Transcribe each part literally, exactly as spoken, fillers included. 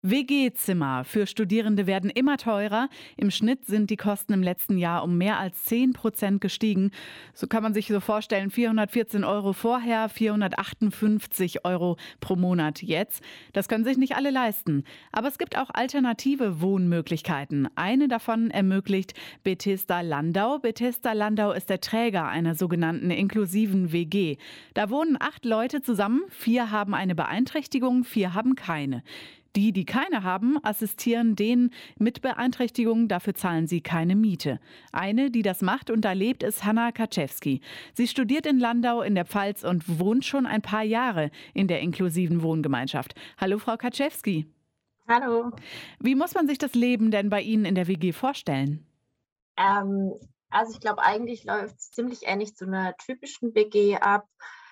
W G-Zimmer für Studierende werden immer teurer. Im Schnitt sind die Kosten im letzten Jahr um mehr als zehn Prozent gestiegen. So kann man sich so vorstellen, vierhundertvierzehn Euro vorher, vierhundertachtundfünfzig Euro pro Monat jetzt. Das können sich nicht alle leisten. Aber es gibt auch alternative Wohnmöglichkeiten. Eine davon ermöglicht Bethesda Landau. Bethesda Landau ist der Träger einer sogenannten inklusiven W G. Da wohnen acht Leute zusammen. Vier haben eine Beeinträchtigung, vier haben keine. Die, die keine haben, assistieren denen mit Beeinträchtigungen, dafür zahlen sie keine Miete. Eine, die das macht und da lebt, ist Hanna Kaczewski. Sie studiert in Landau in der Pfalz und wohnt schon ein paar Jahre in der inklusiven Wohngemeinschaft. Hallo, Frau Kaczewski. Hallo. Wie muss man sich das Leben denn bei Ihnen in der W G vorstellen? Ähm, also ich glaube, eigentlich läuft es ziemlich ähnlich zu einer typischen W G ab.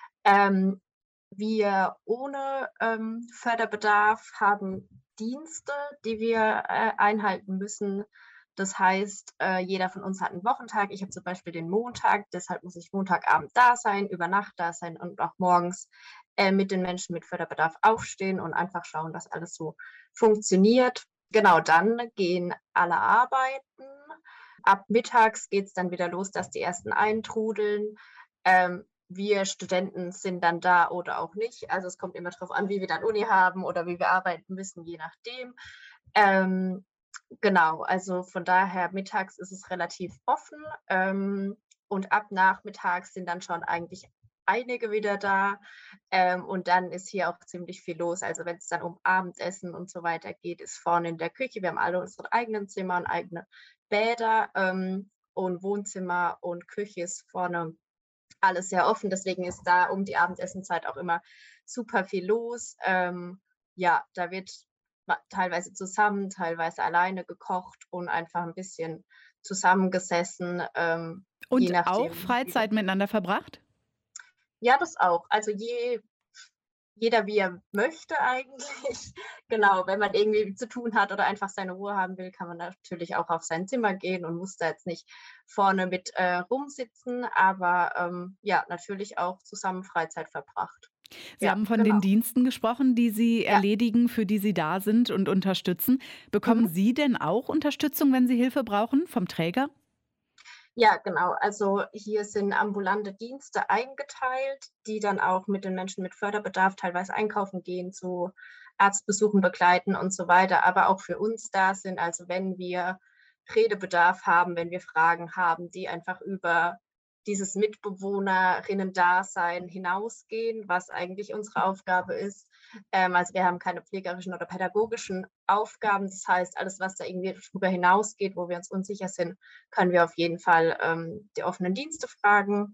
Ähm, wir ohne, ähm, Förderbedarf haben Dienste, die wir, äh, einhalten müssen. Das heißt, äh, jeder von uns hat einen Wochentag. Ich habe zum Beispiel den Montag, deshalb muss ich Montagabend da sein, über Nacht da sein und auch morgens, äh, mit den Menschen mit Förderbedarf aufstehen und einfach schauen, dass alles so funktioniert. Genau, dann gehen alle arbeiten. Ab mittags geht's dann wieder los, dass die ersten eintrudeln. Ähm, wir Studenten sind dann da oder auch nicht. Also, es kommt immer drauf an, wie wir dann Uni haben oder wie wir arbeiten müssen, je nachdem. Ähm, genau, also von daher mittags ist es relativ offen, ähm, und ab nachmittags sind dann schon eigentlich einige wieder da, ähm, und dann ist hier auch ziemlich viel los. Also, wenn es dann um Abendessen und so weiter geht, ist vorne in der Küche, wir haben alle unsere eigenen Zimmer und eigene Bäder, ähm, und Wohnzimmer und Küche ist vorne alles sehr offen. Deswegen ist da um die Abendessenzeit auch immer super viel los. Ähm, ja, da wird ma teilweise zusammen, teilweise alleine gekocht und einfach ein bisschen zusammengesessen, ähm, je Und auch nachdem, wie Freizeit das miteinander verbracht? ja, das auch. Also, je jeder, wie er möchte eigentlich. Genau, wenn man irgendwie zu tun hat oder einfach seine Ruhe haben will, kann man natürlich auch auf sein Zimmer gehen und muss da jetzt nicht vorne mit, äh, rumsitzen, aber, ähm, ja, natürlich auch zusammen Freizeit verbracht. Sie Ja, haben von den genau. Diensten gesprochen, die Sie Ja. erledigen, für die Sie da sind und unterstützen. Bekommen Mhm. Sie denn auch Unterstützung, wenn Sie Hilfe brauchen vom Träger? Ja, genau. Also, hier sind ambulante Dienste eingeteilt, die dann auch mit den Menschen mit Förderbedarf teilweise einkaufen gehen, zu Arztbesuchen begleiten und so weiter, aber auch für uns da sind. Also, wenn wir Redebedarf haben, wenn wir Fragen haben, die einfach über dieses Mitbewohnerinnen-Dasein hinausgehen, was eigentlich unsere Aufgabe ist. Ähm, also, wir haben keine pflegerischen oder pädagogischen Aufgaben. Das heißt, alles, was da irgendwie drüber hinausgeht, wo wir uns unsicher sind, können wir auf jeden Fall, ähm, die offenen Dienste fragen.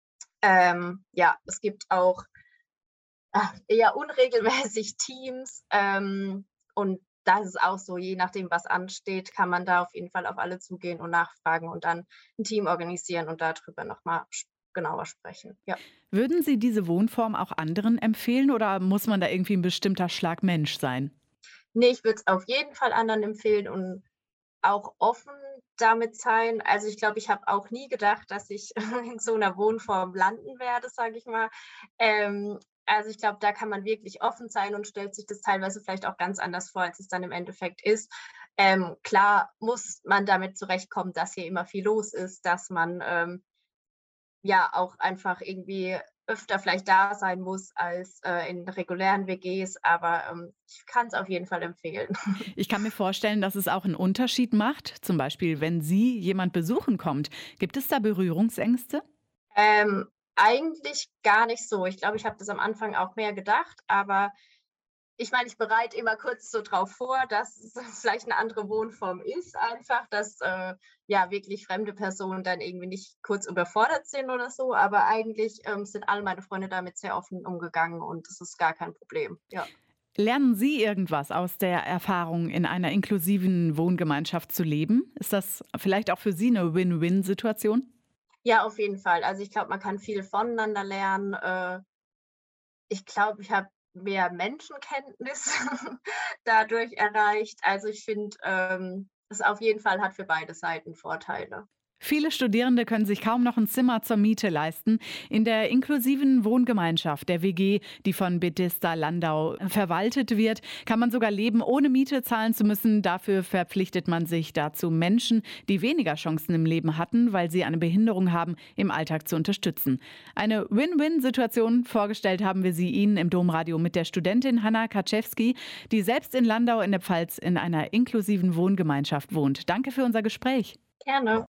Ähm, ja, es gibt auch, ah, eher unregelmäßig Teams, ähm, und da ist es auch so, je nachdem, was ansteht, kann man da auf jeden Fall auf alle zugehen und nachfragen und dann ein Team organisieren und darüber noch mal sch genauer sprechen. Ja. Würden Sie diese Wohnform auch anderen empfehlen oder muss man da irgendwie ein bestimmter Schlag Mensch sein? Ne, ich würde es auf jeden Fall anderen empfehlen und auch offen damit sein. Also, ich glaube, ich habe auch nie gedacht, dass ich in so 'ner Wohnform landen werde, sage ich mal. Ähm, also, ich glaube, da kann man wirklich offen sein und stellt sich das teilweise vielleicht auch ganz anders vor, als es dann im Endeffekt ist. Ähm, klar muss man damit zurechtkommen, dass hier immer viel los ist, dass man, ähm ja, auch einfach irgendwie öfter vielleicht da sein muss als, äh, in regulären W Gs, aber, ähm, ich kann es auf jeden Fall empfehlen. Ich kann mir vorstellen, dass es auch einen Unterschied macht, zum Beispiel, wenn Sie jemand besuchen kommt. Gibt es da Berührungsängste? Ähm, eigentlich gar nicht so. Ich glaube, ich habe das am Anfang auch mehr gedacht, aber ich meine, ich bereite immer kurz so drauf vor, dass es vielleicht eine andere Wohnform ist einfach, dass, äh, ja, wirklich fremde Personen dann irgendwie nicht kurz überfordert sind oder so, aber eigentlich, ähm, sind all meine Freunde damit sehr offen umgegangen und das ist gar kein Problem. Ja. Lernen Sie irgendwas aus der Erfahrung, in einer inklusiven Wohngemeinschaft zu leben? Ist das vielleicht auch für Sie eine Win-Win-Situation? Ja, auf jeden Fall. Also, ich glaube, man kann viel voneinander lernen. Äh, ich glaube, ich habe mehr Menschenkenntnis dadurch erreicht. Also, ich finde, ähm, es auf jeden Fall hat für beide Seiten Vorteile. Viele Studierende können sich kaum noch ein Zimmer zur Miete leisten. In der inklusiven Wohngemeinschaft der W G, die von Bethesda Landau verwaltet wird, kann man sogar leben, ohne Miete zahlen zu müssen. Dafür verpflichtet man sich dazu, Menschen, die weniger Chancen im Leben hatten, weil sie eine Behinderung haben, im Alltag zu unterstützen. Eine Win-Win-Situation. Vorgestellt haben wir sie Ihnen im Domradio mit der Studentin Hanna Kaczewski, die selbst in Landau in der Pfalz in einer inklusiven Wohngemeinschaft wohnt. Danke für unser Gespräch. Gerne.